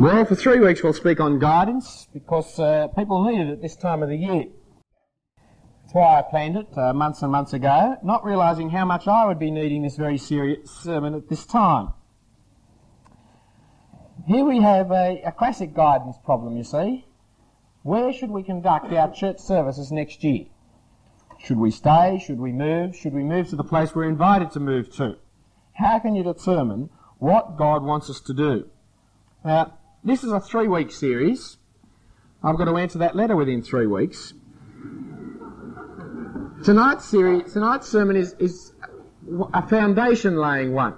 Well, for 3 weeks we'll speak on guidance because people need it at this time of the year. That's why I planned it months and months ago, not realising how much I would be needing this very serious sermon at this time. Here we have a classic guidance problem, you see. Where should we conduct our church services next year? Should we stay? Should we move? Should we move to the place we're invited to move to? How can you determine what God wants us to do? Now, this is a 3-week series. I've got to answer that letter within 3 weeks. Tonight's sermon is a foundation-laying one.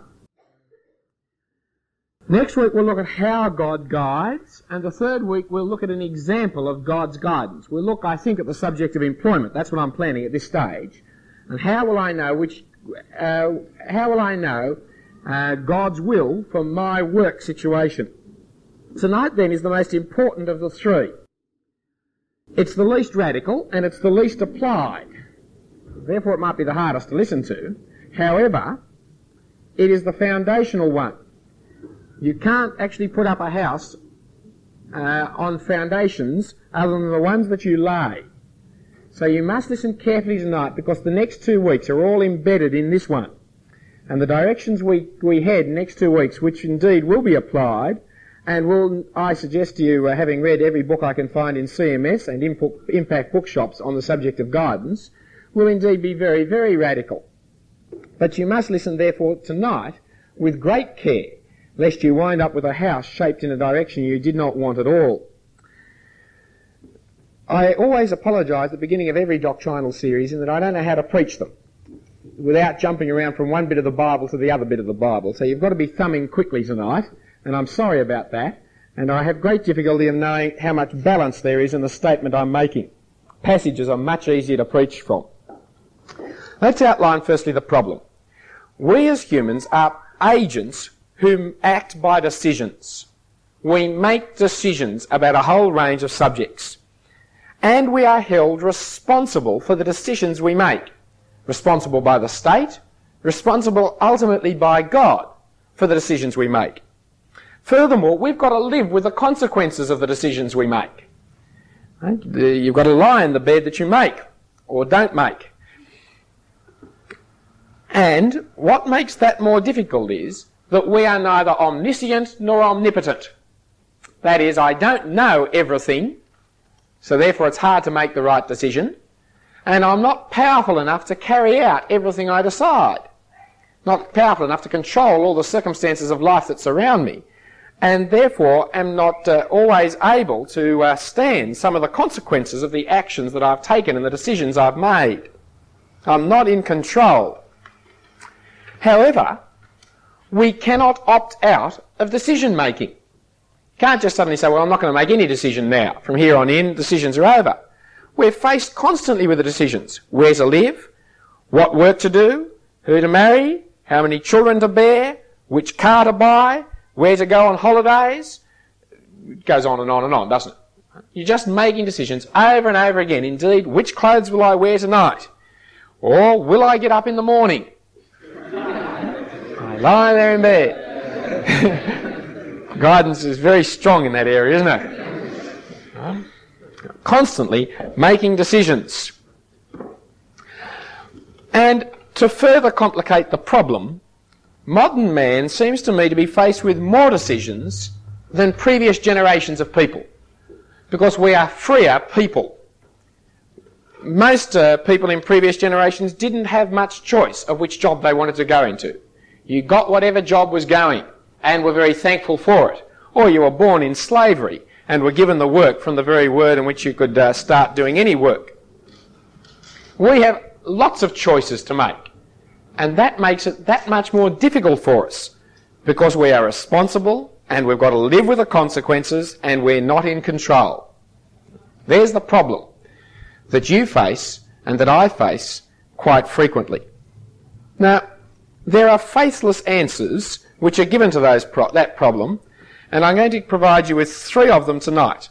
Next week we'll look at how God guides, and the third week we'll look at an example of God's guidance. We'll look, I think, at the subject of employment. That's what I'm planning at this stage. And how will I know God's will for my work situation? Tonight, then, is the most important of the three. It's the least radical and it's the least applied. Therefore, it might be the hardest to listen to. However, it is the foundational one. You can't actually put up a house on foundations other than the ones that you lay. So you must listen carefully tonight because the next 2 weeks are all embedded in this one. And the directions we head next 2 weeks, which indeed will be applied, and will, I suggest to you, having read every book I can find in CMS and Impact bookshops on the subject of guidance, will indeed be very, very radical. But you must listen, therefore, tonight with great care, lest you wind up with a house shaped in a direction you did not want at all. I always apologise at the beginning of every doctrinal series in that I don't know how to preach them without jumping around from one bit of the Bible to the other bit of the Bible. So you've got to be thumbing quickly tonight, and I'm sorry about that. And I have great difficulty in knowing how much balance there is in the statement I'm making. Passages are much easier to preach from. Let's outline firstly the problem. We as humans are agents who act by decisions. We make decisions about a whole range of subjects. And we are held responsible for the decisions we make. Responsible by the state, responsible ultimately by God for the decisions we make. Furthermore, we've got to live with the consequences of the decisions we make. Right? You've got to lie in the bed that you make or don't make. And what makes that more difficult is that we are neither omniscient nor omnipotent. That is, I don't know everything, so therefore it's hard to make the right decision, and I'm not powerful enough to carry out everything I decide. Not powerful enough to control all the circumstances of life that surround me, and therefore am not always able to stand some of the consequences of the actions that I've taken and the decisions I've made. I'm not in control. However, we cannot opt out of decision making. Can't just suddenly say, well, I'm not going to make any decision now. From here on in, decisions are over. We're faced constantly with the decisions. Where to live, what work to do, who to marry, how many children to bear, which car to buy, where to go on holidays. It goes on and on and on, doesn't it? You're just making decisions over and over again. Indeed, which clothes will I wear tonight? Or will I get up in the morning? I lie there in bed. Guidance is very strong in that area, isn't it? Constantly making decisions. And to further complicate the problem, modern man seems to me to be faced with more decisions than previous generations of people, because we are freer people. Most people in previous generations didn't have much choice of which job they wanted to go into. You got whatever job was going and were very thankful for it, or you were born in slavery and were given the work from the very word in which you could start doing any work. We have lots of choices to make, and that makes it that much more difficult for us, because we are responsible and we've got to live with the consequences and we're not in control. There's the problem that you face and that I face quite frequently. Now, there are faithless answers which are given to that problem, and I'm going to provide you with 3 of them tonight.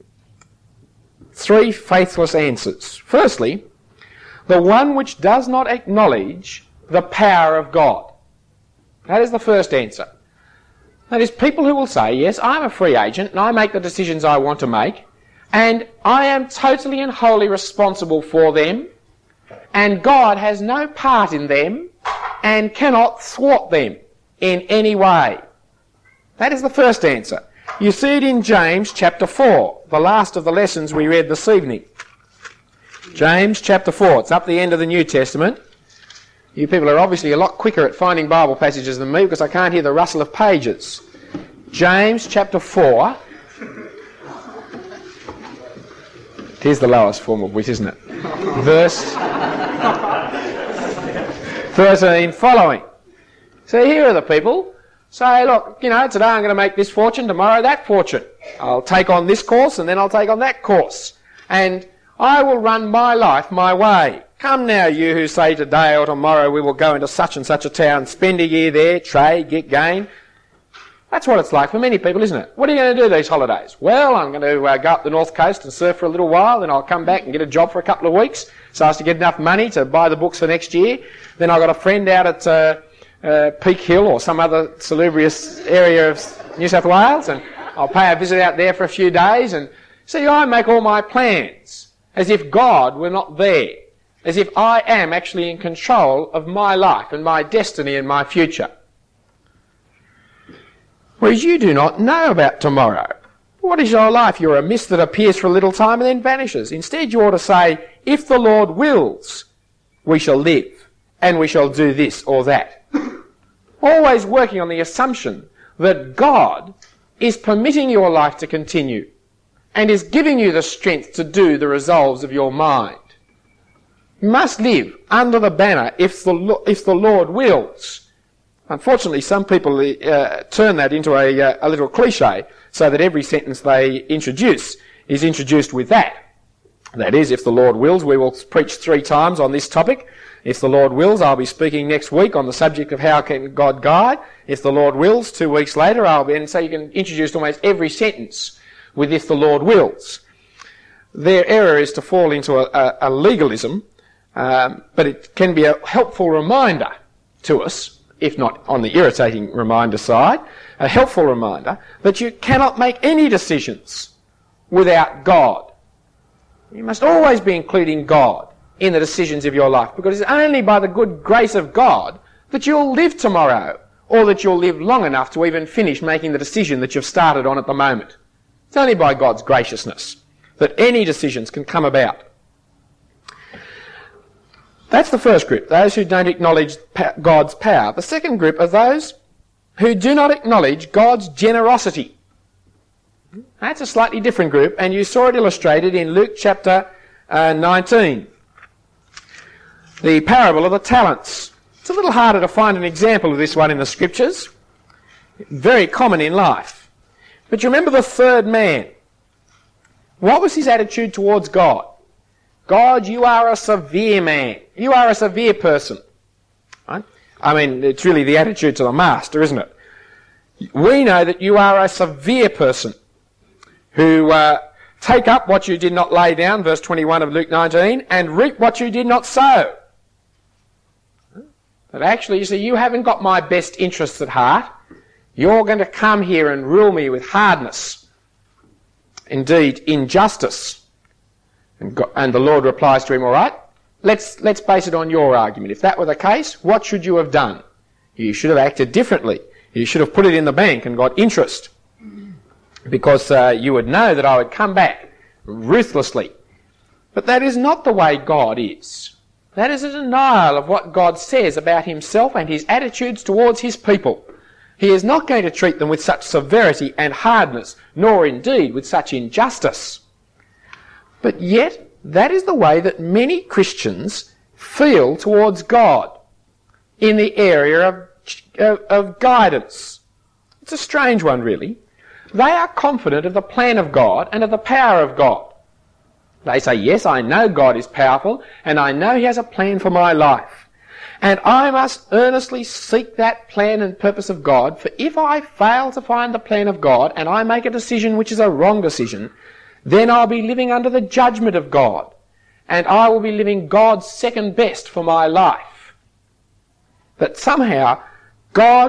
3 faithless answers. Firstly, the one which does not acknowledge the power of God. That is the first answer. That is, people who will say, yes, I'm a free agent and I make the decisions I want to make, and I am totally and wholly responsible for them, and God has no part in them and cannot thwart them in any way. That is the first answer. You see it in James chapter 4, the last of the lessons we read this evening. James chapter 4, it's up the end of the New Testament. You people are obviously a lot quicker at finding Bible passages than me because I can't hear the rustle of pages. James chapter 4. It is the lowest form of wit, isn't it? Verse 13 following. So here are the people. Say, look, today I'm going to make this fortune, tomorrow that fortune. I'll take on this course and then I'll take on that course. And I will run my life my way. Come now, you who say today or tomorrow we will go into such and such a town, spend a year there, trade, get gain. That's what it's like for many people, isn't it? What are you going to do these holidays? Well, I'm going to go up the north coast and surf for a little while, then I'll come back and get a job for a couple of weeks so as to get enough money to buy the books for next year. Then I've got a friend out at Peak Hill or some other salubrious area of New South Wales, and I'll pay a visit out there for a few days. And see, I make all my plans as if God were not there, as if I am actually in control of my life and my destiny and my future. Whereas you do not know about tomorrow. What is your life? You're a mist that appears for a little time and then vanishes. Instead, you ought to say, if the Lord wills, we shall live, and we shall do this or that. Always working on the assumption that God is permitting your life to continue and is giving you the strength to do the resolves of your mind. You must live under the banner, if the Lord wills. Unfortunately, some people turn that into a little cliche so that every sentence they introduce is introduced with that. That is, if the Lord wills, we will preach 3 times on this topic. If the Lord wills, I'll be speaking next week on the subject of how can God guide. If the Lord wills, 2 weeks later, and so you can introduce almost every sentence with if the Lord wills. Their error is to fall into a legalism, but it can be a helpful reminder to us, if not on the irritating reminder side, a helpful reminder that you cannot make any decisions without God. You must always be including God in the decisions of your life, because it's only by the good grace of God that you'll live tomorrow, or that you'll live long enough to even finish making the decision that you've started on at the moment. It's only by God's graciousness that any decisions can come about. That's the first group, those who don't acknowledge God's power. The second group are those who do not acknowledge God's generosity. That's a slightly different group, and you saw it illustrated in Luke chapter 19. The parable of the talents. It's a little harder to find an example of this one in the scriptures. Very common in life. But you remember the third man. What was his attitude towards God? God, you are a severe man. You are a severe person. Right? I mean, it's really the attitude to the master, isn't it? We know that you are a severe person who take up what you did not lay down, verse 21 of Luke 19, and reap what you did not sow. But actually, you see, you haven't got my best interests at heart. You're going to come here and rule me with hardness. Indeed, injustice. And the Lord replies to him, all right, let's base it on your argument. If that were the case, what should you have done? You should have acted differently. You should have put it in the bank and got interest. Because you would know that I would come back ruthlessly. But that is not the way God is. That is a denial of what God says about himself and his attitudes towards his people. He is not going to treat them with such severity and hardness, nor indeed with such injustice. But yet, that is the way that many Christians feel towards God in the area of guidance. It's a strange one, really. They are confident of the plan of God and of the power of God. They say, yes, I know God is powerful, and I know he has a plan for my life. And I must earnestly seek that plan and purpose of God, for if I fail to find the plan of God and I make a decision which is a wrong decision, then I'll be living under the judgment of God, and I will be living God's second best for my life. That somehow God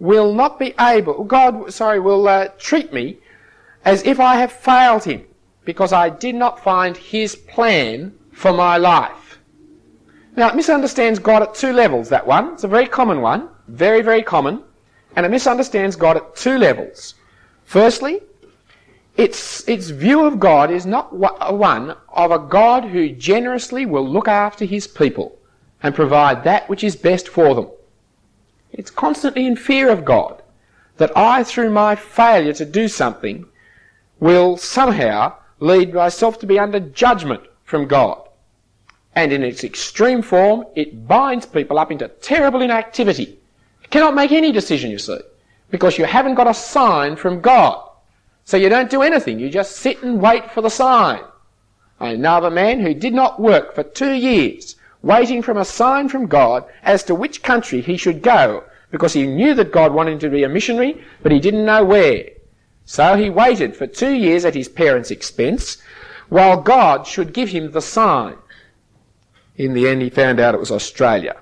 will not be able, will treat me as if I have failed him, because I did not find his plan for my life. Now, it misunderstands God at two levels, that one. It's a very common one, very, very common, and it misunderstands God at two levels. Firstly, its view of God is not one of a God who generously will look after his people and provide that which is best for them. It's constantly in fear of God, that I, through my failure to do something, will somehow lead myself to be under judgment from God. And in its extreme form, it binds people up into terrible inactivity. You cannot make any decision, you see, because you haven't got a sign from God. So you don't do anything, you just sit and wait for the sign. I know of a man who did not work for 2 years, waiting for a sign from God as to which country he should go, because he knew that God wanted him to be a missionary, but he didn't know where. So he waited for 2 years at his parents' expense, while God should give him the sign. In the end, he found out it was Australia.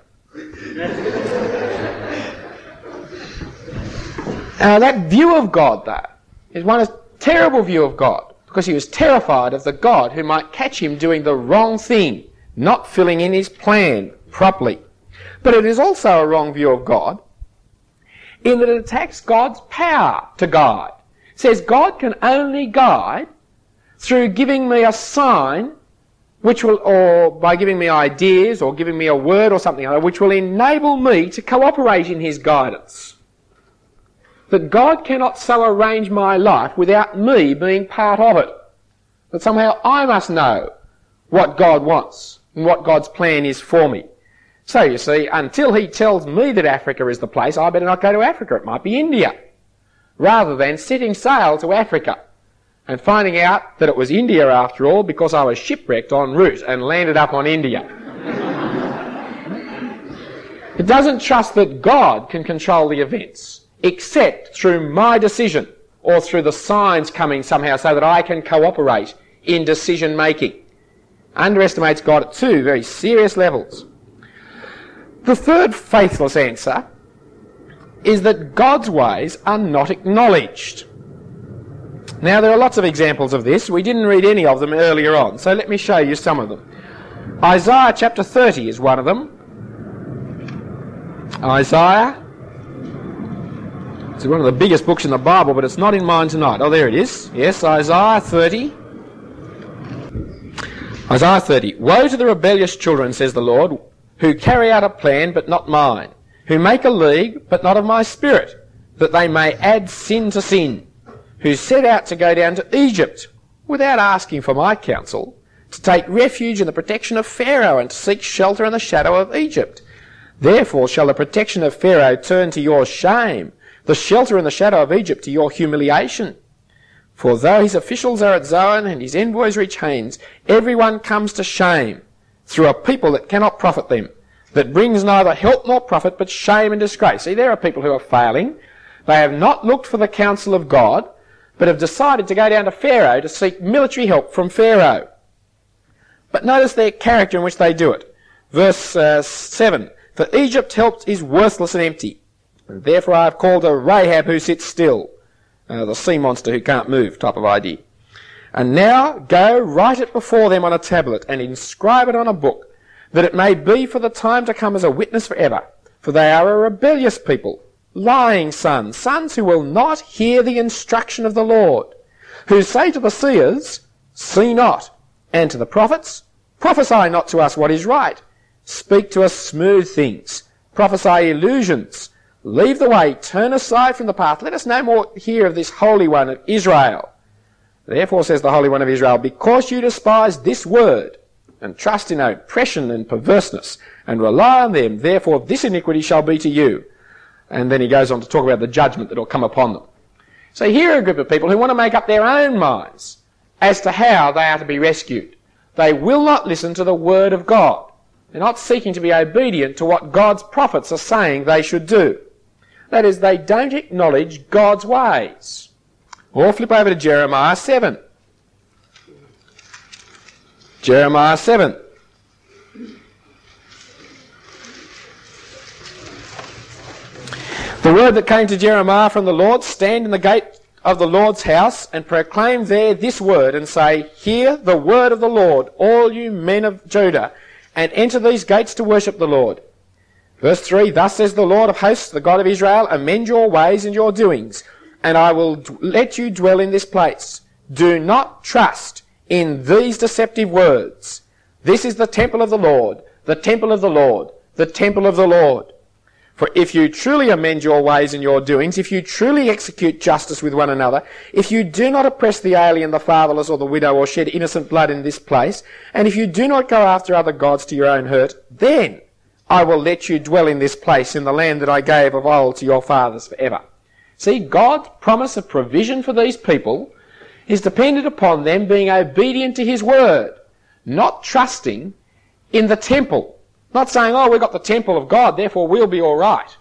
That view of God, though, is one terrible view of God, because he was terrified of the God who might catch him doing the wrong thing, not filling in his plan properly. But it is also a wrong view of God, in that it attacks God's power to guide. It says God can only guide through giving me a sign, or by giving me ideas, or giving me a word or something like that, which will enable me to cooperate in his guidance. That God cannot so arrange my life without me being part of it. That somehow I must know what God wants and what God's plan is for me. So you see, until he tells me that Africa is the place, I better not go to Africa. It might be India. Rather than setting sail to Africa and finding out that it was India after all, because I was shipwrecked en route and landed up on India. It doesn't trust that God can control the events, except through my decision or through the signs coming somehow so that I can cooperate in decision making. Underestimates God at two very serious levels. The third faithless answer is that God's ways are not acknowledged. Now, there are lots of examples of this. We didn't read any of them earlier on, so let me show you some of them. Isaiah chapter 30 is one of them. Isaiah. It's one of the biggest books in the Bible, but it's not in mine tonight. Oh, there it is. Yes, Isaiah 30. Isaiah 30. Woe to the rebellious children, says the Lord, who carry out a plan, but not mine, who make a league, but not of my spirit, that they may add sin to sin, who set out to go down to Egypt, without asking for my counsel, to take refuge in the protection of Pharaoh, and to seek shelter in the shadow of Egypt. Therefore shall the protection of Pharaoh turn to your shame, the shelter in the shadow of Egypt to your humiliation. For though his officials are at Zoan and his envoys reach Hanes, everyone comes to shame through a people that cannot profit them, that brings neither help nor profit, but shame and disgrace. See, there are people who are failing. They have not looked for the counsel of God, but have decided to go down to Pharaoh to seek military help from Pharaoh. But notice their character in which they do it. Verse 7, for Egypt's help is worthless and empty, and therefore I have called her Rahab who sits still, the sea monster who can't move type of idea. And now go, write it before them on a tablet, and inscribe it on a book, that it may be for the time to come as a witness forever. For they are a rebellious people, lying sons, sons who will not hear the instruction of the Lord, who say to the seers, see not, and to the prophets, prophesy not to us what is right, speak to us smooth things, prophesy illusions, leave the way, turn aside from the path, let us no more hear of this Holy One of Israel. Therefore, says the Holy One of Israel, because you despise this word, and trust in oppression and perverseness, and rely on them, therefore this iniquity shall be to you. And then he goes on to talk about the judgment that will come upon them. So here are a group of people who want to make up their own minds as to how they are to be rescued. They will not listen to the word of God. They're not seeking to be obedient to what God's prophets are saying they should do. That is, they don't acknowledge God's ways. Or flip over to Jeremiah 7. Jeremiah 7. The word that came to Jeremiah from the Lord, stand in the gate of the Lord's house and proclaim there this word and say, hear the word of the Lord, all you men of Judah, and enter these gates to worship the Lord. Verse 3, thus says the Lord of hosts, the God of Israel, amend your ways and your doings, and I will let you dwell in this place. Do not trust in these deceptive words. This is the temple of the Lord, the temple of the Lord, the temple of the Lord. For if you truly amend your ways and your doings, if you truly execute justice with one another, if you do not oppress the alien, the fatherless, or the widow, or shed innocent blood in this place, and if you do not go after other gods to your own hurt, then I will let you dwell in this place, in the land that I gave of old to your fathers forever. See, God's promise of provision for these people is dependent upon them being obedient to his word, not trusting in the temple. Not saying, oh, we've got the temple of God, therefore we'll be all right.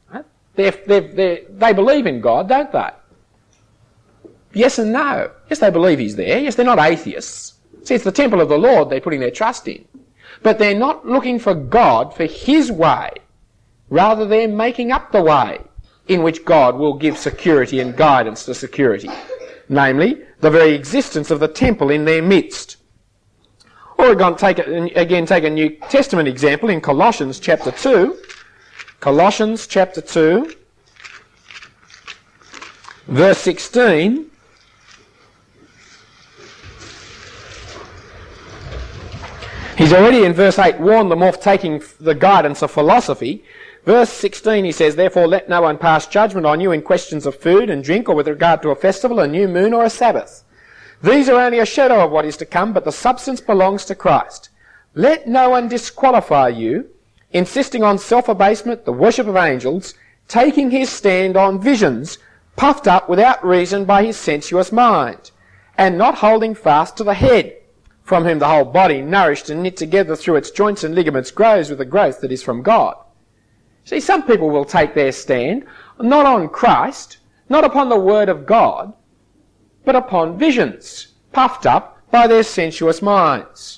They believe in God, don't they? Yes and no. Yes, they believe he's there. Yes, they're not atheists. See, it's the temple of the Lord they're putting their trust in. But they're not looking for God for his way. Rather, they're making up the way in which God will give security and guidance to security. Namely, the very existence of the temple in their midst. Or we're going to take a New Testament example in Colossians chapter 2. Colossians chapter 2, verse 16. He's already in verse 8 warned them off taking the guidance of philosophy. Verse 16 he says, therefore let no one pass judgment on you in questions of food and drink, or with regard to a festival, a new moon, or a Sabbath. These are only a shadow of what is to come, but the substance belongs to Christ. Let no one disqualify you, insisting on self-abasement, the worship of angels, taking his stand on visions, puffed up without reason by his sensuous mind, and not holding fast to the head, from whom the whole body, nourished and knit together through its joints and ligaments, grows with the growth that is from God. See, some people will take their stand, not on Christ, not upon the Word of God, but upon visions, puffed up by their sensuous minds.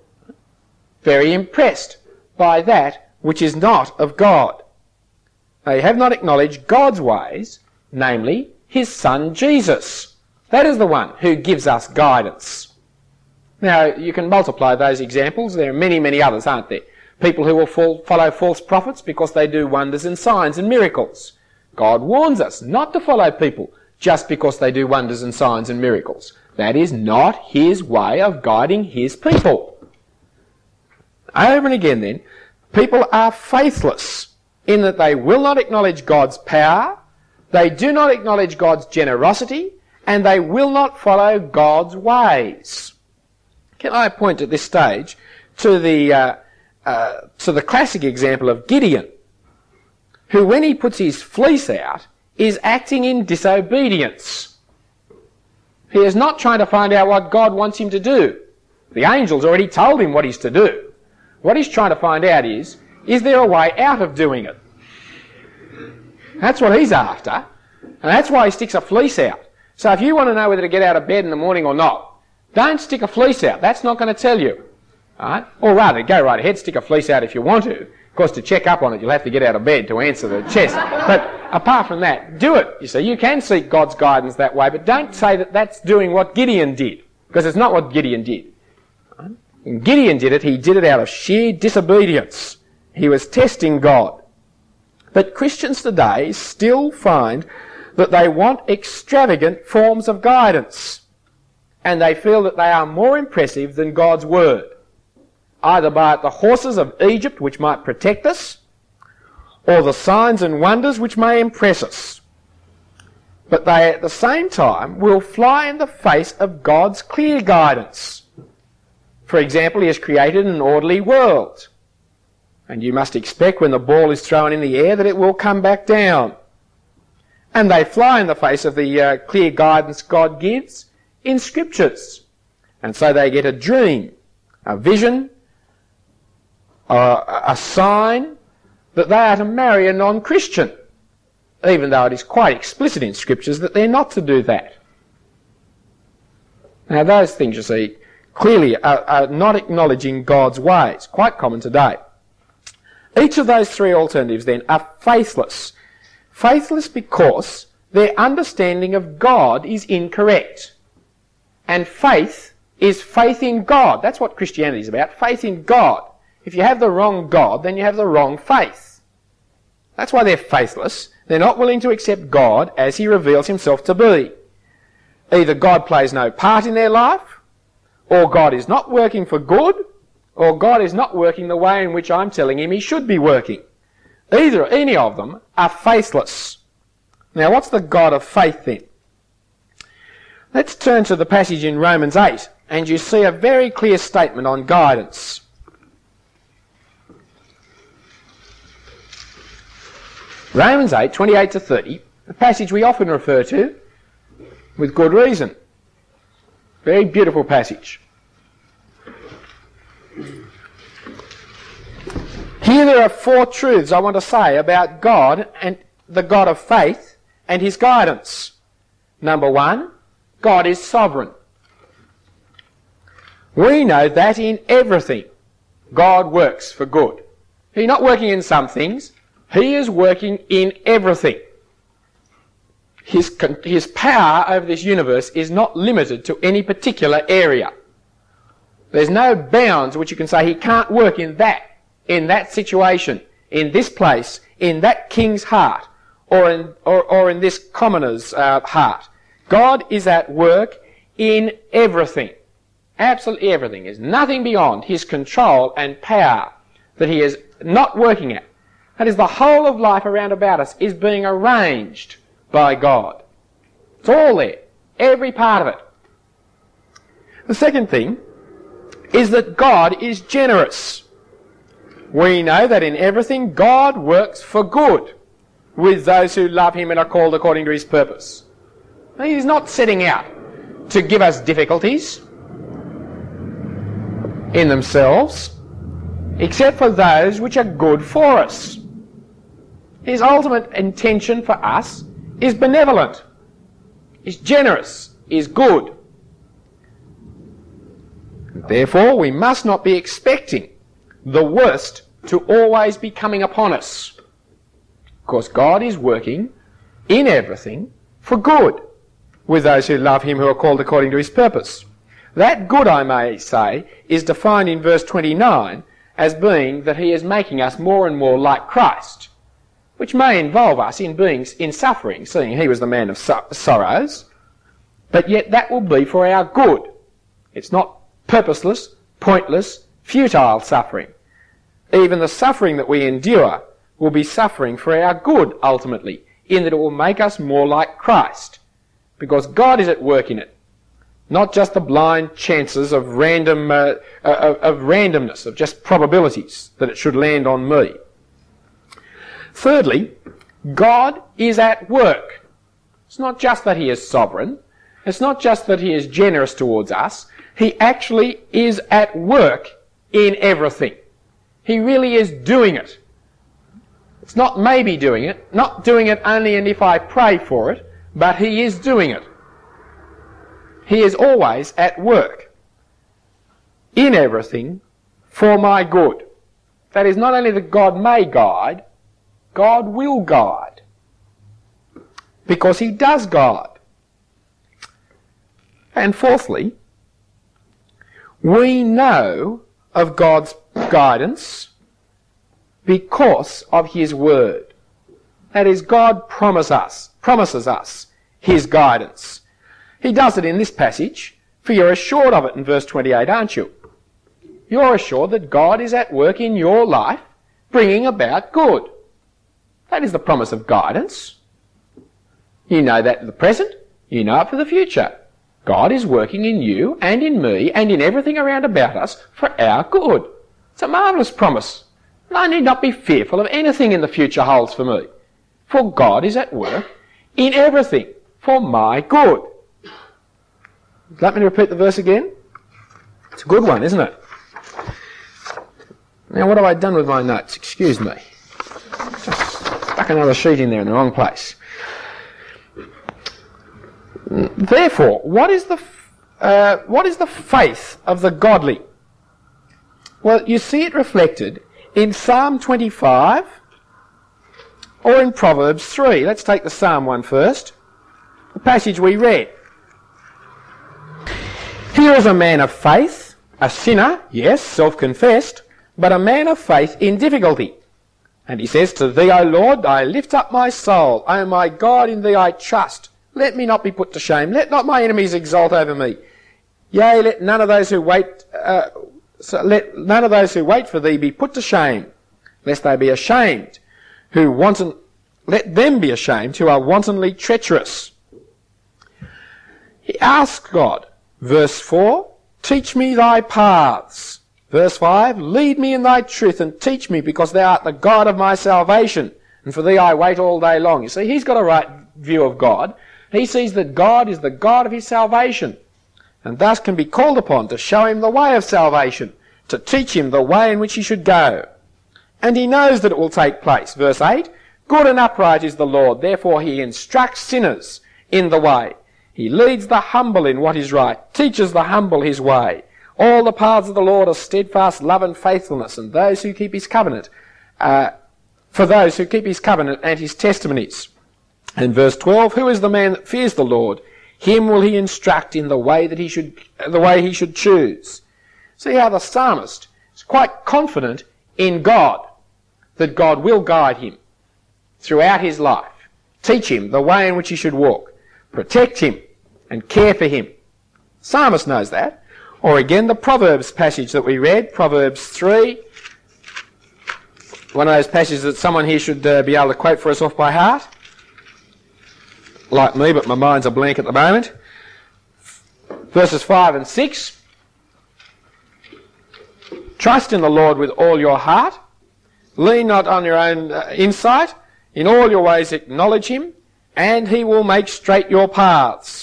Very impressed by that which is not of God. They have not acknowledged God's ways, namely his Son Jesus. That is the one who gives us guidance. Now, you can multiply those examples. There are many, many others, aren't there? People who will follow false prophets because they do wonders and signs and miracles. God warns us not to follow people just because they do wonders and signs and miracles. That is not his way of guiding his people. Over and again then, people are faithless in that they will not acknowledge God's power, they do not acknowledge God's generosity, and they will not follow God's ways. Can I point at this stage to the classic example of Gideon, who when he puts his fleece out is acting in disobedience. He is not trying to find out what God wants him to do. The angels already told him what he's to do. What he's trying to find out is there a way out of doing it? That's what he's after, and that's why he sticks a fleece out. So if you want to know whether to get out of bed in the morning or not, don't stick a fleece out. That's not going to tell you. All right? Or rather, go right ahead, stick a fleece out if you want to. Of course, to check up on it, you'll have to get out of bed to answer the chest. But apart from that, do it. You see, you can seek God's guidance that way, but don't say that that's doing what Gideon did, because it's not what Gideon did. When Gideon did it, he did it out of sheer disobedience. He was testing God. But Christians today still find that they want extravagant forms of guidance, and they feel that they are more impressive than God's word, either by the horses of Egypt which might protect us, or the signs and wonders which may impress us. But they at the same time will fly in the face of God's clear guidance. For example, he has created an orderly world, and you must expect when the ball is thrown in the air that it will come back down. And they fly in the face of the clear guidance God gives in scriptures. And so they get a dream, a vision, a sign that they are to marry a non-Christian, even though it is quite explicit in scriptures that they're not to do that. Now those things, you see, clearly are not acknowledging God's ways, quite common today. Each of those three alternatives then are faithless Faithless because their understanding of God is incorrect. And faith is faith in God. That's what Christianity is about, faith in God. If you have the wrong God, then you have the wrong faith. That's why they're faithless. They're not willing to accept God as he reveals himself to be. Either God plays no part in their life, or God is not working for good, or God is not working the way in which I'm telling him he should be working. Any of them are faithless. Now, what's the God of faith then? Let's turn to the passage in Romans 8, and you see a very clear statement on guidance. Romans 8, 28 to 30, a passage we often refer to with good reason. Very beautiful passage. Here there are 4 truths I want to say about God and the God of faith and his guidance. Number 1, God is sovereign. We know that in everything God works for good. He's not working in some things, he is working in everything. His power over this universe is not limited to any particular area. There's no bounds which you can say he can't work in that situation, in this place, in that king's heart, or in this commoner's heart. God is at work in everything. Absolutely everything. There's nothing beyond his control and power that he is not working at. That is, the whole of life around about us is being arranged by God. It's all there. Every part of it. The second thing is that God is generous. We know that in everything God works for good with those who love him and are called according to his purpose. He's not setting out to give us difficulties in themselves, except for those which are good for us. His ultimate intention for us is benevolent, is generous, is good. Therefore, we must not be expecting the worst to always be coming upon us. Because God is working in everything for good with those who love him, who are called according to his purpose. That good, I may say, is defined in verse 29 as being that he is making us more and more like Christ, which may involve us in suffering, seeing he was the man of sorrows, but yet that will be for our good. It's not purposeless, pointless, futile suffering. Even the suffering that we endure will be suffering for our good ultimately, in that it will make us more like Christ, because God is at work in it. Not just the blind chances of randomness, of just probabilities that it should land on me. Thirdly, God is at work. It's not just that he is sovereign. It's not just that he is generous towards us. He actually is at work in everything. He really is doing it. It's not maybe doing it, not doing it only and if I pray for it, but he is doing it. He is always at work in everything for my good. That is not only that God may guide, God will guide. Because he does guide. And fourthly, we know of God's guidance because of his word. That is, God promises us his guidance. He does it in this passage, for you're assured of it in verse 28, aren't you? You're assured that God is at work in your life, bringing about good. That is the promise of guidance. You know that for the present, you know it for the future. God is working in you and in me and in everything around about us for our good. It's a marvellous promise. And I need not be fearful of anything in the future holds for me. For God is at work in everything for my good. Would you like me to repeat the verse again? It's a good one, isn't it? Now, what have I done with my notes? Excuse me. Just stuck another sheet in there in the wrong place. Therefore, what is the faith of the godly? Well, you see it reflected in Psalm 25 or in Proverbs 3. Let's take the Psalm one first, the passage we read. Here is a man of faith, a sinner, yes, self-confessed, but a man of faith in difficulty. And he says, to thee, O Lord, I lift up my soul. O my God, in thee I trust. Let me not be put to shame. Let not my enemies exult over me. Yea, let none of those who wait for thee be put to shame, lest they be ashamed let them be ashamed who are wantonly treacherous. He asks God, verse 4, teach me thy paths. Verse 5, lead me in thy truth and teach me, because thou art the God of my salvation, and for thee I wait all day long. You see, he's got a right view of God. He sees that God is the God of his salvation, and thus can be called upon to show him the way of salvation, to teach him the way in which he should go. And he knows that it will take place. Verse 8, good and upright is the Lord, therefore he instructs sinners in the way. He leads the humble in what is right, teaches the humble his way. All the paths of the Lord are steadfast love and faithfulness, and those who keep his covenant, for those who keep his covenant and his testimonies. And verse 12, who is the man that fears the Lord? Him will he instruct in the way that he should choose. See how the psalmist is quite confident in God, that God will guide him throughout his life, teach him the way in which he should walk, protect him and care for him. Psalmist knows that. Or again, the Proverbs passage that we read, Proverbs 3, one of those passages that someone here should be able to quote for us off by heart. Like me, but my mind's a blank at the moment. Verses 5 and 6. Trust in the Lord with all your heart. Lean not on your own insight. In all your ways acknowledge him, and he will make straight your paths.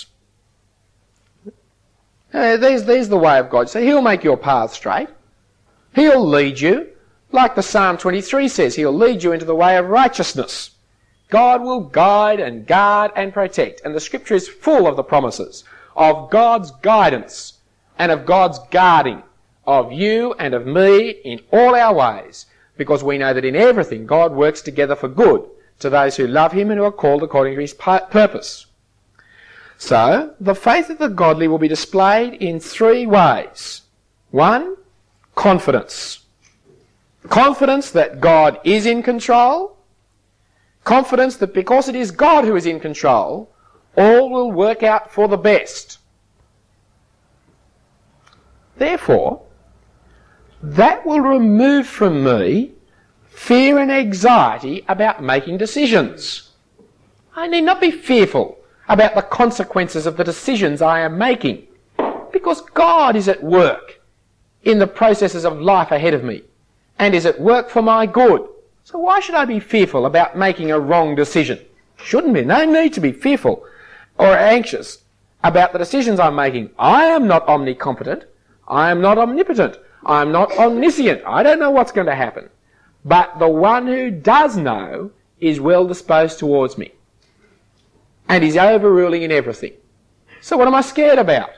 There's the way of God. So he'll make your path straight. He'll lead you. Like the Psalm 23 says, he'll lead you into the way of righteousness. God will guide and guard and protect. And the scripture is full of the promises of God's guidance and of God's guarding of you and of me in all our ways, because we know that in everything God works together for good to those who love him and who are called according to his purpose. So, the faith of the godly will be displayed in three ways. One, confidence. Confidence that God is in control. Confidence that because it is God who is in control, all will work out for the best. Therefore, that will remove from me fear and anxiety about making decisions. I need not be fearful about the consequences of the decisions I am making, because God is at work in the processes of life ahead of me and is at work for my good. So why should I be fearful about making a wrong decision? Shouldn't be. No need to be fearful or anxious about the decisions I'm making. I am not omnicompetent. I am not omnipotent. I am not omniscient. I don't know what's going to happen. But the one who does know is well disposed towards me, and he's overruling in everything. So what am I scared about?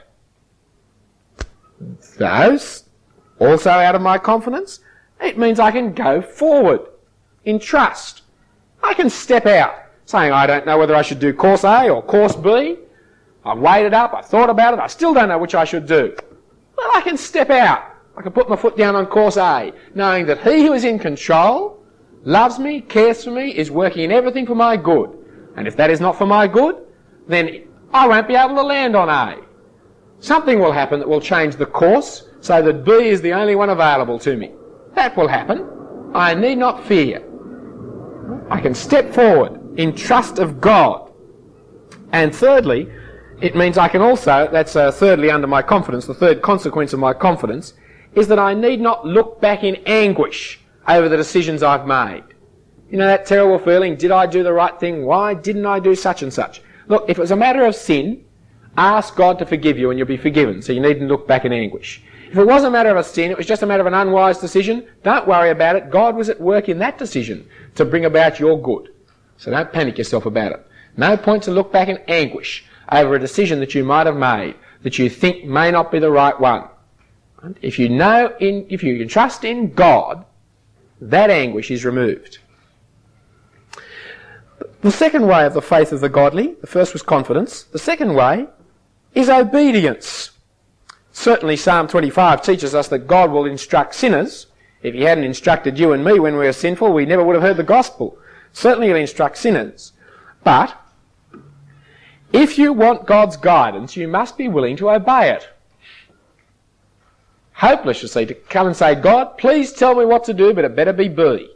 Those, also out of my confidence, it means I can go forward in trust. I can step out saying, I don't know whether I should do course A or course B. I weighed it up, I thought about it, I still don't know which I should do. Well, I can step out. I can put my foot down on course A, knowing that he who is in control loves me, cares for me, is working in everything for my good. And if that is not for my good, then I won't be able to land on A. Something will happen that will change the course so that B is the only one available to me. That will happen. I need not fear. I can step forward in trust of God. And thirdly, it means I can also, that's thirdly under my confidence, the third consequence of my confidence, is that I need not look back in anguish over the decisions I've made. You know that terrible feeling, did I do the right thing? Why didn't I do such and such? Look, if it was a matter of sin, ask God to forgive you and you'll be forgiven, so you needn't look back in anguish. If it was a matter of a sin, it was just a matter of an unwise decision, don't worry about it. God was at work in that decision to bring about your good. So don't panic yourself about it. No point to look back in anguish over a decision that you might have made that you think may not be the right one. If you can trust in God, that anguish is removed. The second way of the faith of the godly, the first was confidence, the second way is obedience. Certainly Psalm 25 teaches us that God will instruct sinners. If he hadn't instructed you and me when we were sinful, we never would have heard the gospel. Certainly he'll instruct sinners. But if you want God's guidance, you must be willing to obey it. Hopeless, you see, to come and say, God, please tell me what to do, but it better be B.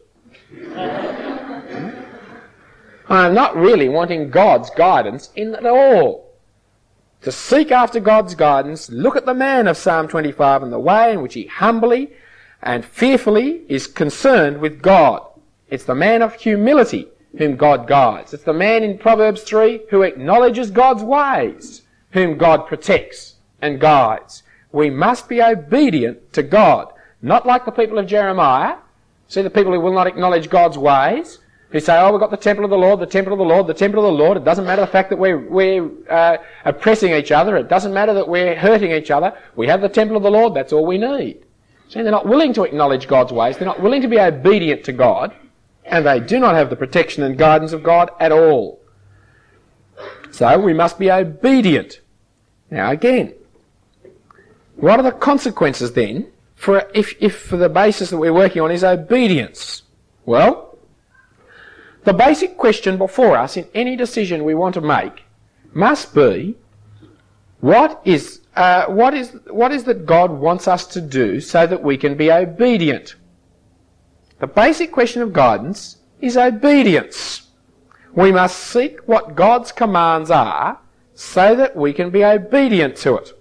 I'm not really wanting God's guidance in at all. To seek after God's guidance, look at the man of Psalm 25 and the way in which he humbly and fearfully is concerned with God. It's the man of humility whom God guides. It's the man in Proverbs 3 who acknowledges God's ways, whom God protects and guides. We must be obedient to God, not like the people of Jeremiah. See, the people who will not acknowledge God's ways, who say, oh, we've got the temple of the Lord, the temple of the Lord, the temple of the Lord. It doesn't matter the fact that we're oppressing each other. It doesn't matter that we're hurting each other. We have the temple of the Lord. That's all we need. See, they're not willing to acknowledge God's ways. They're not willing to be obedient to God. And they do not have the protection and guidance of God at all. So we must be obedient. Now again, what are the consequences then for if for the basis that we're working on is obedience? Well, the basic question before us in any decision we want to make must be, what is that God wants us to do so that we can be obedient? The basic question of guidance is obedience. We must seek what God's commands are so that we can be obedient to it.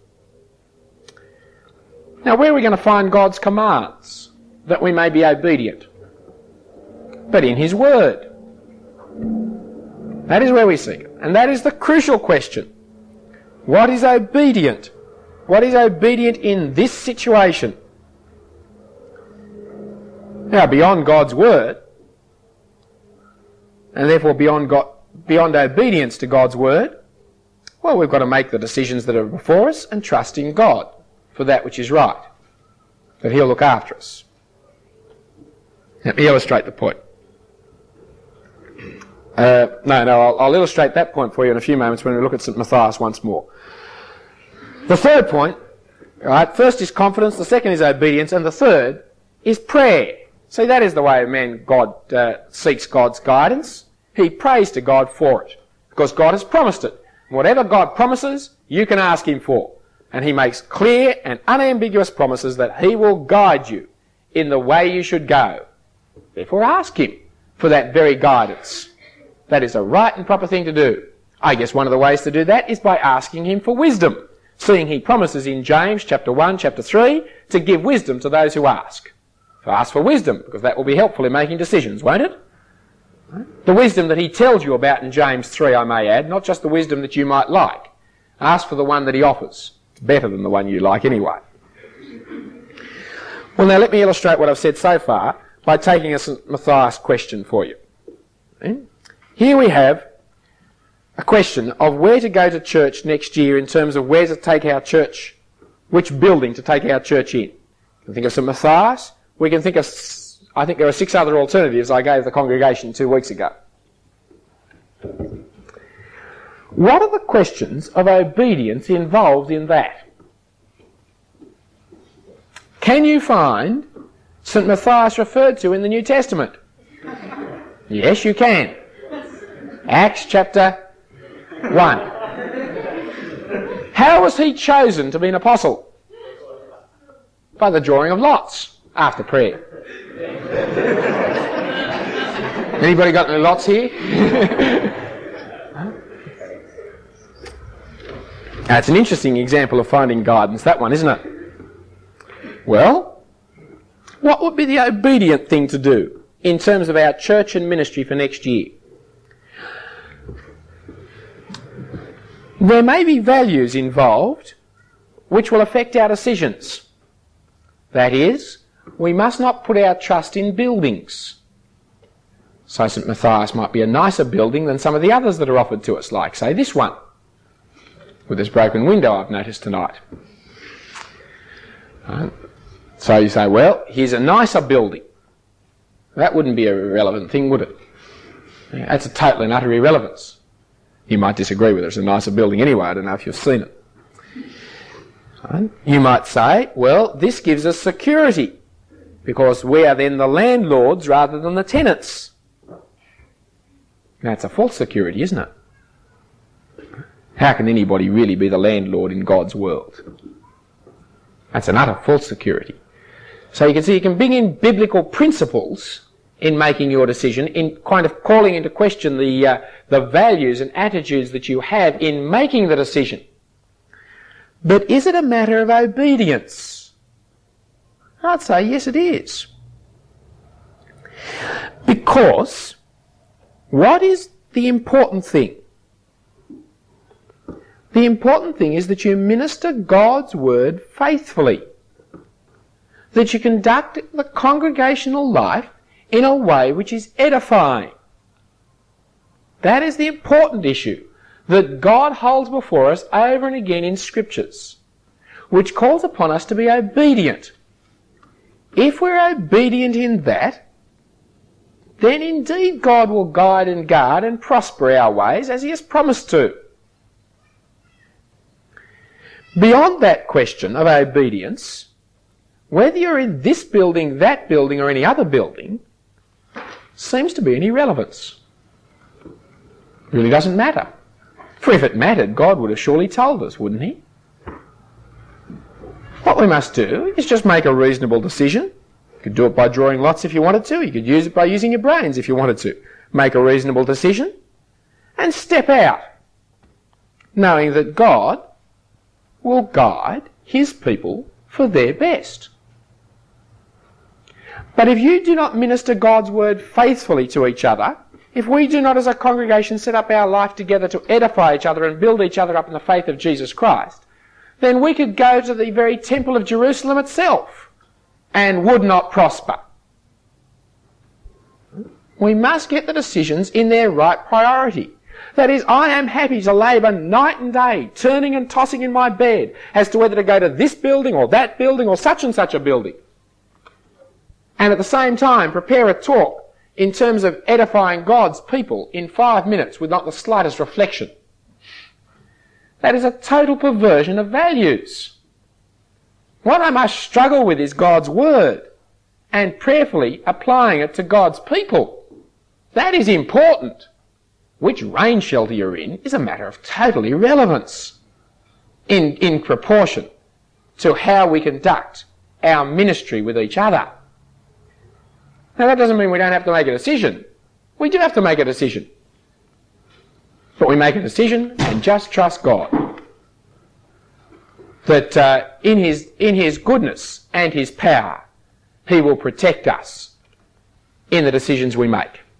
Now, where are we going to find God's commands that we may be obedient? But in His Word. That is where we seek it. And that is the crucial question. What is obedient? What is obedient in this situation? Now, beyond God's Word, and therefore beyond obedience to God's Word, well, we've got to make the decisions that are before us and trust in God for that which is right, that He'll look after us. Let me illustrate the point. I'll illustrate that point for you in a few moments when we look at St. Matthias once more. The third point, right, first is confidence, the second is obedience, and the third is prayer. See, that is the way God seeks God's guidance. He prays to God for it, because God has promised it. Whatever God promises, you can ask Him for. And He makes clear and unambiguous promises that He will guide you in the way you should go. Therefore, ask Him for that very guidance. That is a right and proper thing to do. I guess one of the ways to do that is by asking Him for wisdom, seeing He promises in James chapter 1, chapter 3, to give wisdom to those who ask. So ask for wisdom, because that will be helpful in making decisions, won't it? The wisdom that He tells you about in James 3, I may add, not just the wisdom that you might like. Ask for the one that He offers. It's better than the one you like anyway. Well, now let me illustrate what I've said so far by taking a St. Matthias question for you. Here we have a question of where to go to church next year in terms of where to take our church, which building to take our church in. We can think of St. Matthias. We can think of, I think there are 6 other alternatives I gave the congregation 2 weeks ago. What are the questions of obedience involved in that? Can you find St. Matthias referred to in the New Testament? Yes, you can. Acts chapter 1. How was he chosen to be an apostle? By the drawing of lots after prayer. Anybody got any lots here? That's an interesting example of finding guidance, that one, isn't it? Well, what would be the obedient thing to do in terms of our church and ministry for next year? There may be values involved which will affect our decisions. That is, we must not put our trust in buildings. So St. Matthias might be a nicer building than some of the others that are offered to us, like, say, this one, with this broken window I've noticed tonight. So you say, well, here's a nicer building. That wouldn't be a relevant thing, would it? That's a total and utter irrelevance. You might disagree with it. It's a nicer building anyway. I don't know if you've seen it. You might say, well, this gives us security because we are then the landlords rather than the tenants. That's a false security, isn't it? How can anybody really be the landlord in God's world? That's an utter false security. So you can see you can bring in biblical principles in making your decision, in kind of calling into question the values and attitudes that you have in making the decision. But is it a matter of obedience? I'd say yes, it is. Because what is the important thing? The important thing is that you minister God's word faithfully. That you conduct the congregational life in a way which is edifying. That is the important issue that God holds before us over and again in Scriptures, which calls upon us to be obedient. If we're obedient in that, then indeed God will guide and guard and prosper our ways as He has promised to. Beyond that question of obedience, whether you're in this building, that building, or any other building, seems to be an irrelevance. It really doesn't matter. For if it mattered, God would have surely told us, wouldn't He? What we must do is just make a reasonable decision. You could do it by drawing lots if you wanted to. You could use it by using your brains if you wanted to. Make a reasonable decision and step out, knowing that God will guide His people for their best. But if you do not minister God's word faithfully to each other, if we do not as a congregation set up our life together to edify each other and build each other up in the faith of Jesus Christ, then we could go to the very temple of Jerusalem itself and would not prosper. We must get the decisions in their right priority. That is, I am happy to labour night and day, turning and tossing in my bed as to whether to go to this building or that building or such and such a building. And at the same time prepare a talk in terms of edifying God's people in 5 minutes with not the slightest reflection. That is a total perversion of values. What I must struggle with is God's word and prayerfully applying it to God's people. That is important. Which rain shelter you're in is a matter of total irrelevance in proportion to how we conduct our ministry with each other. Now that doesn't mean we don't have to make a decision. We do have to make a decision. But we make a decision and just trust God that in His goodness and His power He will protect us in the decisions we make.